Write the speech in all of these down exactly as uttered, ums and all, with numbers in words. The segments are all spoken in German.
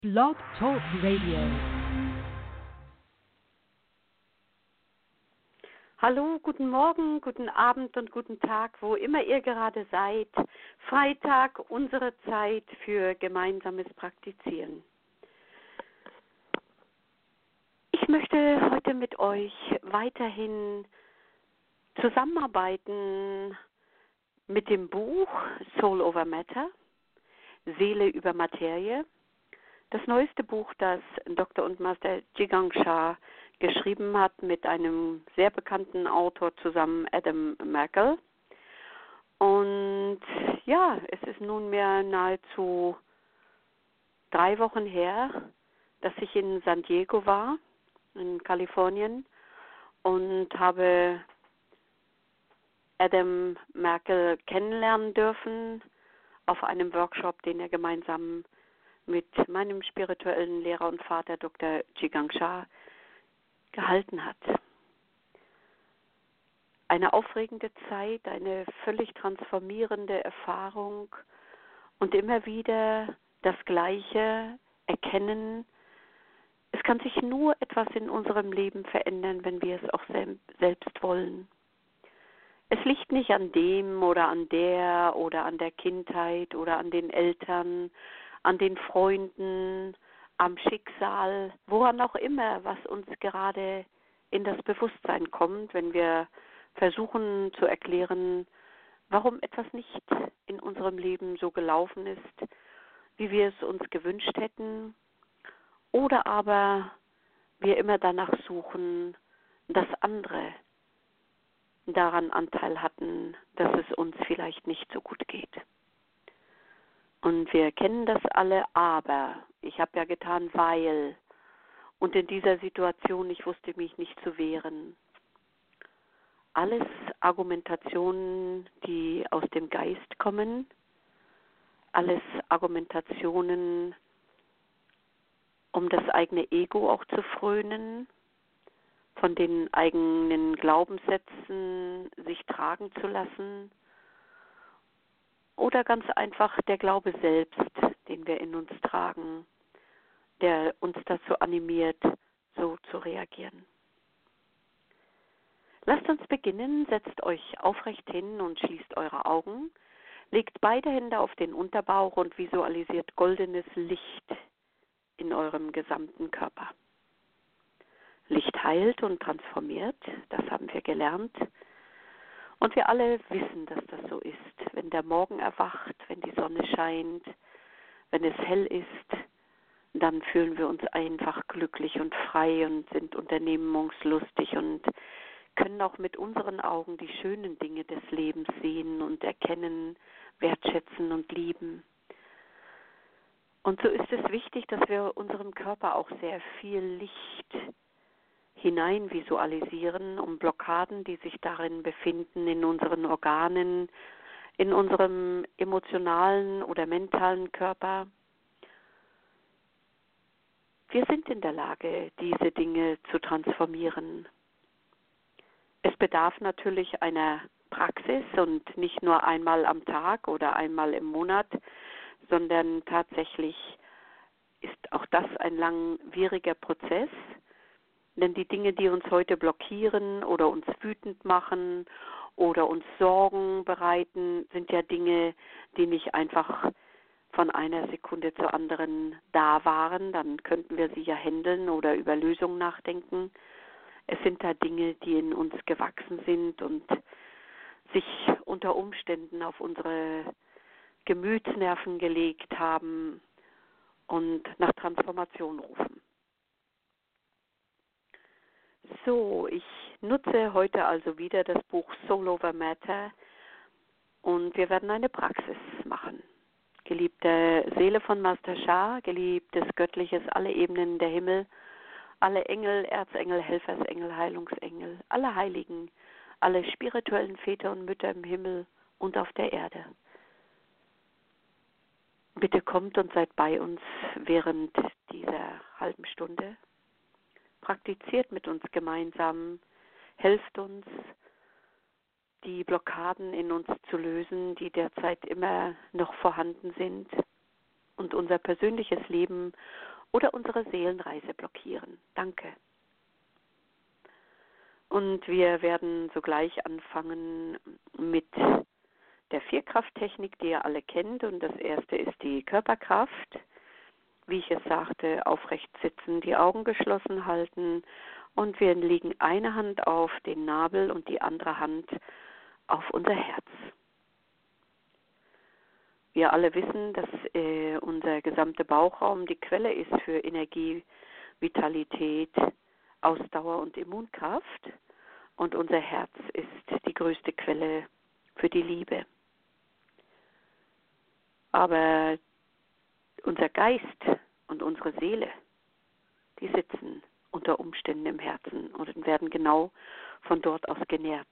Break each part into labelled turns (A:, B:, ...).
A: Blog Talk Radio.
B: Hallo, guten Morgen, guten Abend und guten Tag, wo immer ihr gerade seid. Freitag, unsere Zeit für gemeinsames Praktizieren. Ich möchte heute mit euch weiterhin zusammenarbeiten mit dem Buch Soul over Matter, Seele über Materie. Das neueste Buch, das Doktor und Master Zhigang Sha geschrieben hat mit einem sehr bekannten Autor zusammen, Adam Merkel. Und ja, es ist nunmehr nahezu drei Wochen her, dass ich in San Diego war, in Kalifornien, und habe Adam Merkel kennenlernen dürfen auf einem Workshop, den er gemeinsam mit meinem spirituellen Lehrer und Vater Doktor Zhigang Sha gehalten hat. Eine aufregende Zeit, eine völlig transformierende Erfahrung und immer wieder das Gleiche erkennen. Es kann sich nur etwas in unserem Leben verändern, wenn wir es auch selbst wollen. Es liegt nicht an dem oder an der oder an der Kindheit oder an den Eltern, an den Freunden, am Schicksal, woran auch immer, was uns gerade in das Bewusstsein kommt, wenn wir versuchen zu erklären, warum etwas nicht in unserem Leben so gelaufen ist, wie wir es uns gewünscht hätten, oder aber wir immer danach suchen, dass andere daran Anteil hatten, dass es uns vielleicht nicht so gut geht. Und wir kennen das alle, aber ich habe ja getan, weil. Und in dieser Situation, ich wusste mich nicht zu wehren. Alles Argumentationen, die aus dem Geist kommen, alles Argumentationen, um das eigene Ego auch zu frönen, von den eigenen Glaubenssätzen sich tragen zu lassen, oder ganz einfach der Glaube selbst, den wir in uns tragen, der uns dazu animiert, so zu reagieren. Lasst uns beginnen, setzt euch aufrecht hin und schließt eure Augen, legt beide Hände auf den Unterbauch und visualisiert goldenes Licht in eurem gesamten Körper. Licht heilt und transformiert, das haben wir gelernt. Und wir alle wissen, dass das so ist. Wenn der Morgen erwacht, wenn die Sonne scheint, wenn es hell ist, dann fühlen wir uns einfach glücklich und frei und sind unternehmungslustig und können auch mit unseren Augen die schönen Dinge des Lebens sehen und erkennen, wertschätzen und lieben. Und so ist es wichtig, dass wir unserem Körper auch sehr viel Licht hinein visualisieren, um Blockaden, die sich darin befinden, in unseren Organen, in unserem emotionalen oder mentalen Körper. Wir sind in der Lage, diese Dinge zu transformieren. Es bedarf natürlich einer Praxis und nicht nur einmal am Tag oder einmal im Monat, sondern tatsächlich ist auch das ein langwieriger Prozess. Denn die Dinge, die uns heute blockieren oder uns wütend machen oder uns Sorgen bereiten, sind ja Dinge, die nicht einfach von einer Sekunde zur anderen da waren. Dann könnten wir sie ja handeln oder über Lösungen nachdenken. Es sind da Dinge, die in uns gewachsen sind und sich unter Umständen auf unsere Gemütsnerven gelegt haben und nach Transformation rufen. So, ich nutze heute also wieder das Buch Soul over Matter und wir werden eine Praxis machen. Geliebte Seele von Master Sha, geliebtes Göttliches, alle Ebenen der Himmel, alle Engel, Erzengel, Helfersengel, Heilungsengel, alle Heiligen, alle spirituellen Väter und Mütter im Himmel und auf der Erde. Bitte kommt und seid bei uns während dieser halben Stunde. Praktiziert mit uns gemeinsam, helft uns, die Blockaden in uns zu lösen, die derzeit immer noch vorhanden sind und unser persönliches Leben oder unsere Seelenreise blockieren. Danke. Und wir werden sogleich anfangen mit der Vierkrafttechnik, die ihr alle kennt. Und das erste ist die Körperkraft. Wie ich es sagte, aufrecht sitzen, die Augen geschlossen halten. Und wir legen eine Hand auf den Nabel und die andere Hand auf unser Herz. Wir alle wissen, dass äh, unser gesamter Bauchraum die Quelle ist für Energie, Vitalität, Ausdauer und Immunkraft. Und unser Herz ist die größte Quelle für die Liebe. Aber unser Geist und unsere Seele, die sitzen unter Umständen im Herzen und werden genau von dort aus genährt.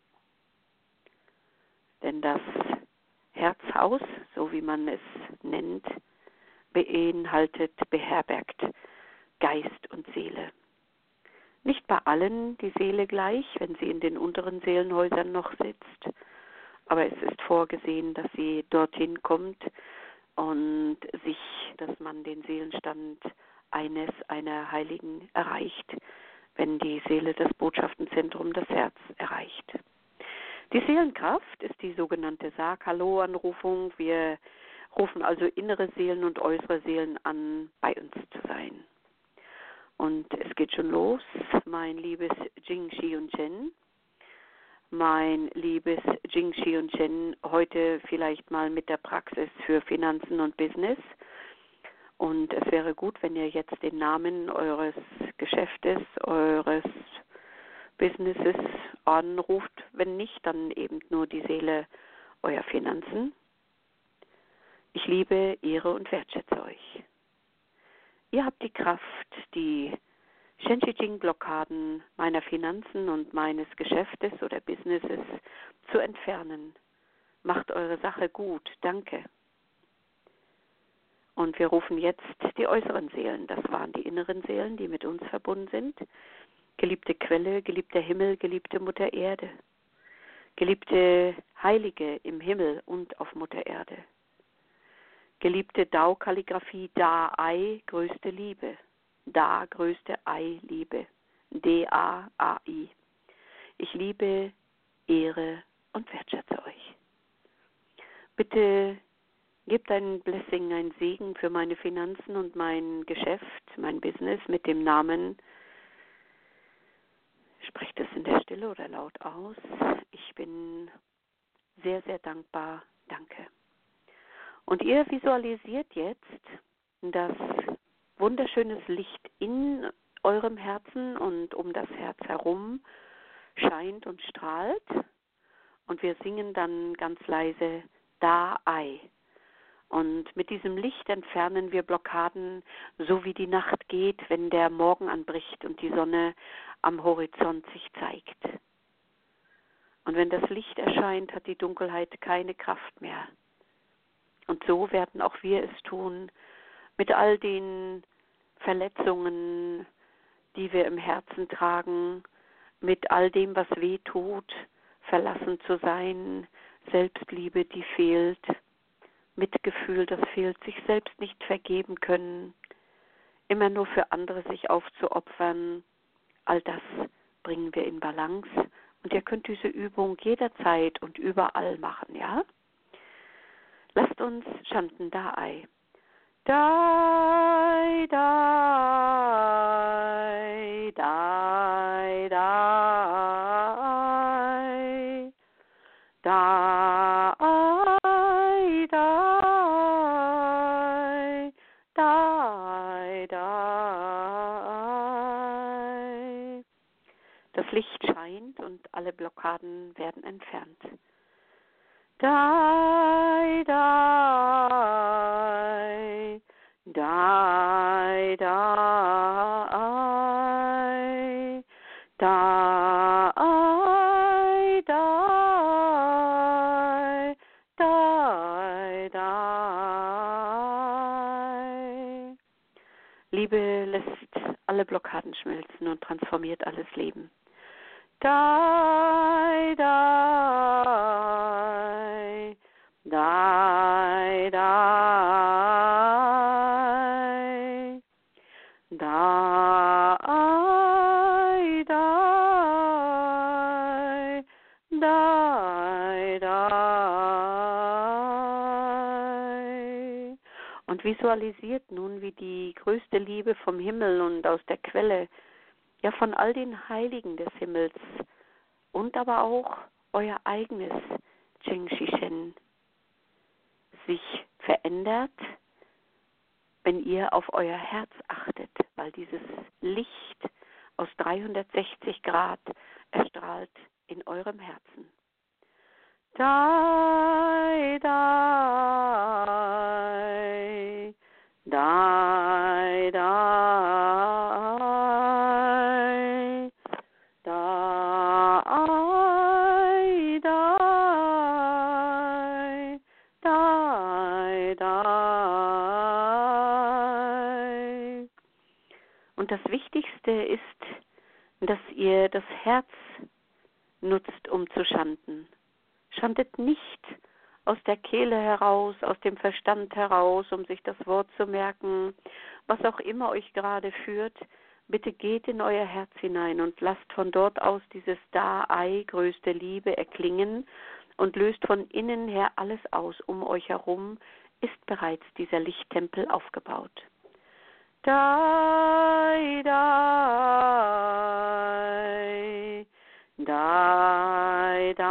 B: Denn das Herzhaus, so wie man es nennt, beinhaltet, beherbergt Geist und Seele. Nicht bei allen die Seele gleich, wenn sie in den unteren Seelenhäusern noch sitzt, aber es ist vorgesehen, dass sie dorthin kommt und sich, dass man den Seelenstand eines einer Heiligen erreicht, wenn die Seele das Botschaftenzentrum, das Herz erreicht. Die Seelenkraft ist die sogenannte Sag-Hallo-Anrufung. Wir rufen also innere Seelen und äußere Seelen an, bei uns zu sein. Und es geht schon los, mein liebes Jing, Shi und Chen. Mein liebes Jing, Shi und Chen, heute vielleicht mal mit der Praxis für Finanzen und Business. Und es wäre gut, wenn ihr jetzt den Namen eures Geschäftes, eures Businesses anruft. Wenn nicht, dann eben nur die Seele eurer Finanzen. Ich liebe, ehre und wertschätze euch. Ihr habt die Kraft, die Shen-Chi-Jing-Blockaden meiner Finanzen und meines Geschäftes oder Businesses zu entfernen. Macht eure Sache gut. Danke. Und wir rufen jetzt die äußeren Seelen. Das waren die inneren Seelen, die mit uns verbunden sind. Geliebte Quelle, geliebter Himmel, geliebte Mutter Erde. Geliebte Heilige im Himmel und auf Mutter Erde. Geliebte Dao-Kalligraphie, Da-Ai, größte Liebe. Da, größte Ei-Liebe. D A A I. Ich liebe, ehre und wertschätze euch. Bitte gebt ein Blessing, ein Segen für meine Finanzen und mein Geschäft, mein Business mit dem Namen. Sprecht es in der Stille oder laut aus. Ich bin sehr, sehr dankbar. Danke. Und ihr visualisiert jetzt das wunderschönes Licht in eurem Herzen und um das Herz herum scheint und strahlt. Und wir singen dann ganz leise Da-Ai. Und mit diesem Licht entfernen wir Blockaden, so wie die Nacht geht, wenn der Morgen anbricht und die Sonne am Horizont sich zeigt. Und wenn das Licht erscheint, hat die Dunkelheit keine Kraft mehr. Und so werden auch wir es tun, mit all den Verletzungen, die wir im Herzen tragen, mit all dem, was weh tut, verlassen zu sein, Selbstliebe, die fehlt, Mitgefühl, das fehlt, sich selbst nicht vergeben können, immer nur für andere sich aufzuopfern. All das bringen wir in Balance. Und ihr könnt diese Übung jederzeit und überall machen, ja? Lasst uns chanten Da-Ai. Dai, dai, dai, dai, dai, dai, dai, dai. Das Licht scheint und alle Blockaden werden entfernt. Dai, dai, dai, dai, dai, dai, dai, dai. Liebe lässt alle Blockaden schmelzen und transformiert alles Leben. Dai, dai, dai, dai, Dai, dai, dai, dai. Und visualisiert nun, wie die größte Liebe vom Himmel und aus der Quelle, ja von all den Heiligen des Himmels und aber auch euer eigenes Zheng-Shi-Shen sich verändert, wenn ihr auf euer Herz achtet, weil dieses Licht aus dreihundertsechzig Grad erstrahlt in eurem Herzen. Dai, dai, dai, dai, dai, dai, dai, dai. Und das Wichtigste ist, dass ihr das Herz nutzt, um zu chanten. Chantet nicht aus der Kehle heraus, aus dem Verstand heraus, um sich das Wort zu merken, was auch immer euch gerade führt. Bitte geht in euer Herz hinein und lasst von dort aus dieses Da-Ei, größte Liebe, erklingen und löst von innen her alles aus. Um euch herum ist bereits dieser Lichttempel aufgebaut. Dai, dai, dai,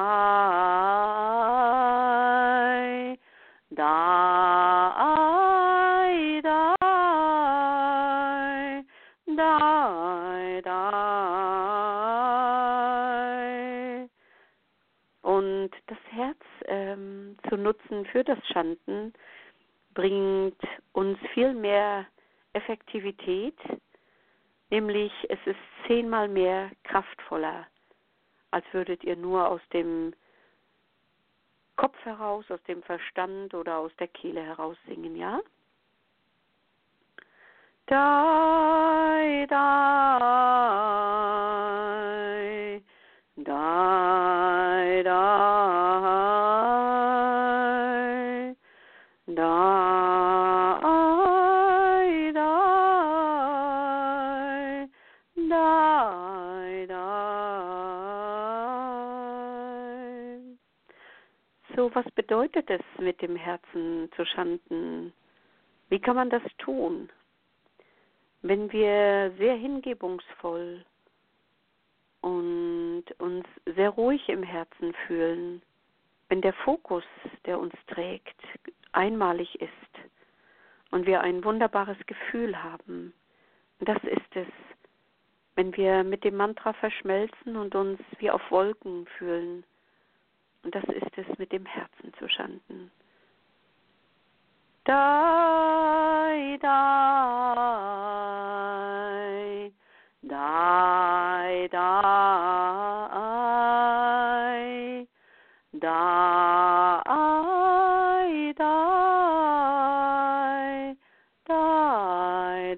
B: dai, dai, dai, dai, dai. Und das Herz ähm, zu nutzen für das Chanten bringt uns viel mehr Effektivität, nämlich es ist zehnmal mehr kraftvoller, als würdet ihr nur aus dem Kopf heraus, aus dem Verstand oder aus der Kehle heraus singen, ja? Dai, dai, dai, dai, dai, dai, dai, dai. So, was bedeutet es, mit dem Herzen zu chanten? Wie kann man das tun? Wenn wir sehr hingebungsvoll und uns sehr ruhig im Herzen fühlen, wenn der Fokus, der uns trägt, einmalig ist und wir ein wunderbares Gefühl haben, das ist es, wenn wir mit dem Mantra verschmelzen und uns wie auf Wolken fühlen. Und das ist es, mit dem Herzen zu chanten. Dai, dai, dai, dai, dai, dai, dai,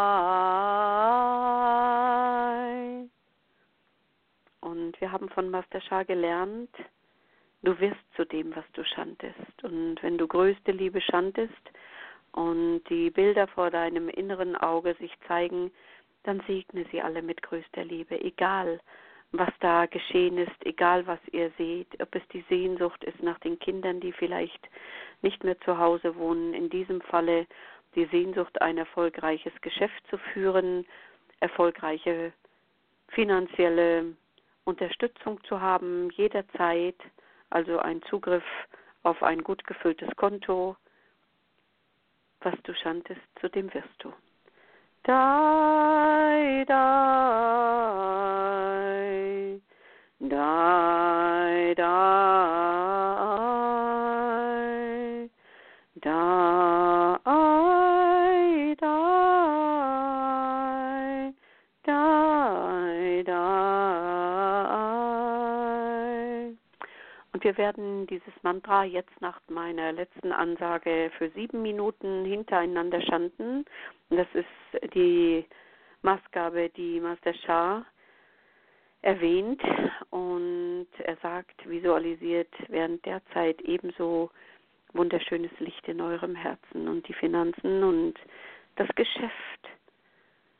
B: dai. Und wir haben von Master Sha gelernt, du wirst zu dem, was du chantest. Und wenn du größte Liebe chantest und die Bilder vor deinem inneren Auge sich zeigen, dann segne sie alle mit größter Liebe, egal was da geschehen ist, egal was ihr seht, ob es die Sehnsucht ist nach den Kindern, die vielleicht nicht mehr zu Hause wohnen, in diesem Falle die Sehnsucht, ein erfolgreiches Geschäft zu führen, erfolgreiche finanzielle Unterstützung zu haben, jederzeit, also ein Zugriff auf ein gut gefülltes Konto. Was du chantest, zu dem wirst du. Dai, dai, dai, dai, dai, dai, dai, dai. Und wir werden dieses Mantra jetzt nach meiner letzten Ansage für sieben Minuten hintereinander chanten. Und das ist die Maßgabe, die Master Sha erwähnt. Und er sagt, visualisiert während der Zeit ebenso wunderschönes Licht in eurem Herzen und die Finanzen und das Geschäft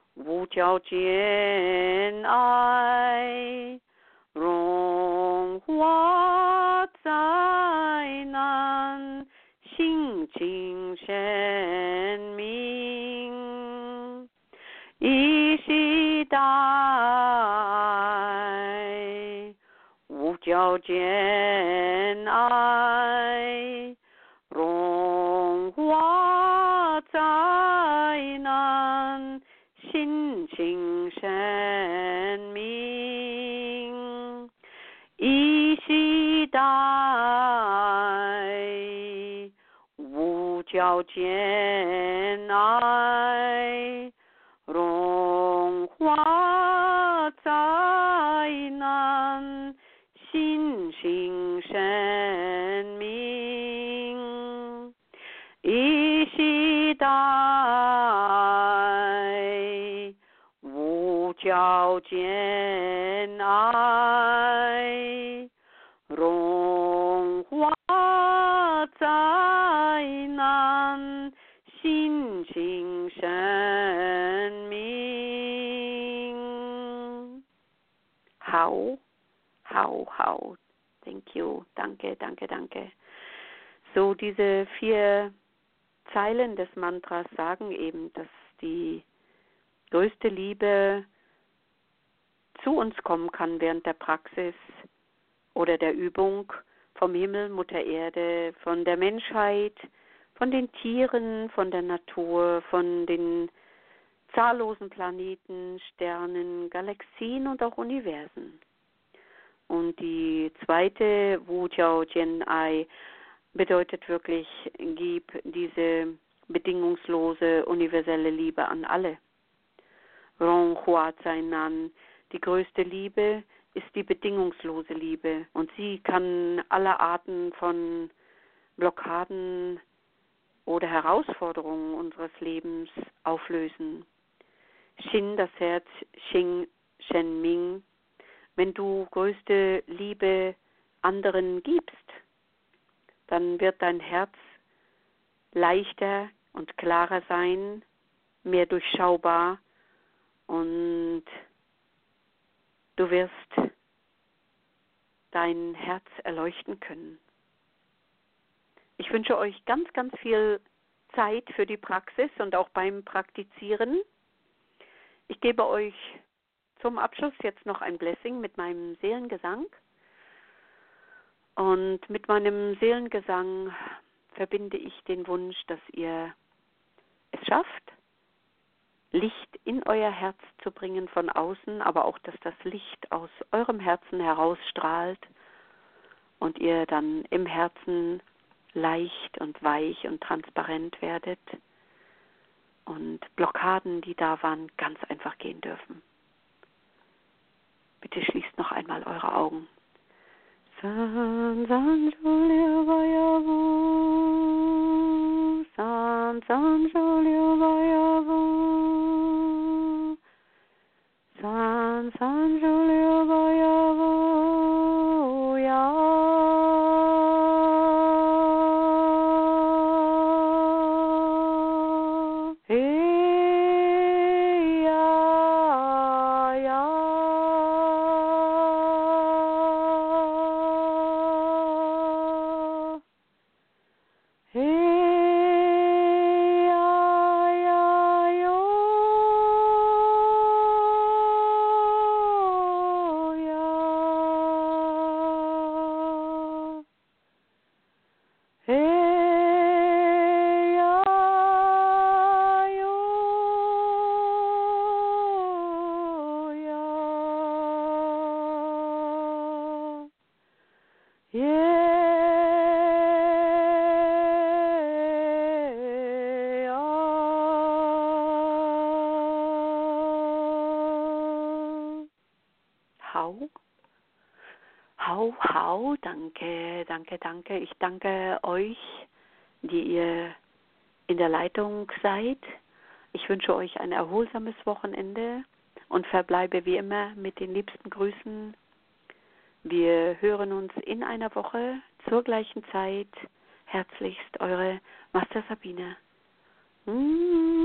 B: Jiao Jian Ai Rong Hua Zai Nan Xing Qing Shen Ming Yi Shi Dai Wu Jiao Jian Ai Rong Hua Zai Nan Xin Qing Shen Ming Yi Shi Dai Wu Jiao Jian Ai Rong Hua Zai Nan Xin Qing Shen Ming Yi Shi Dai Wu Jiao Jian Ai Rong Hua Zai Nan Xin Qing Shen Ming. Hau, hau, hau. Thank you. Danke, danke, danke. So, diese vier Zeilen des Mantras sagen eben, dass die größte Liebe zu uns kommen kann während der Praxis oder der Übung vom Himmel, Mutter Erde, von der Menschheit, von den Tieren, von der Natur, von den zahllosen Planeten, Sternen, Galaxien und auch Universen. Und die zweite Wu Jiao Jian Ai bedeutet wirklich, gib diese bedingungslose, universelle Liebe an alle. Rong Hua Zai Nan, die größte Liebe ist die bedingungslose Liebe und sie kann alle Arten von Blockaden oder Herausforderungen unseres Lebens auflösen. Xin, das Herz, Xing, Shen Ming, wenn du größte Liebe anderen gibst, dann wird dein Herz leichter und klarer sein, mehr durchschaubar und du wirst dein Herz erleuchten können. Ich wünsche euch ganz, ganz viel Zeit für die Praxis und auch beim Praktizieren. Ich gebe euch zum Abschluss jetzt noch ein Blessing mit meinem Seelengesang. Und mit meinem Seelengesang verbinde ich den Wunsch, dass ihr es schafft, Licht in euer Herz zu bringen von außen, aber auch, dass das Licht aus eurem Herzen herausstrahlt und ihr dann im Herzen leicht und weich und transparent werdet und Blockaden, die da waren, ganz einfach gehen dürfen. Bitte schließt noch einmal eure Augen. San san liu ba ya bu, san san liu ba ya bu, san san liu ba ya bu ya. Hau, hau, hau, danke, danke, danke. Ich danke euch, die ihr in der Leitung seid. Ich wünsche euch ein erholsames Wochenende und verbleibe wie immer mit den liebsten Grüßen. Wir hören uns in einer Woche zur gleichen Zeit. Herzlichst, eure Master Sabine. Mm.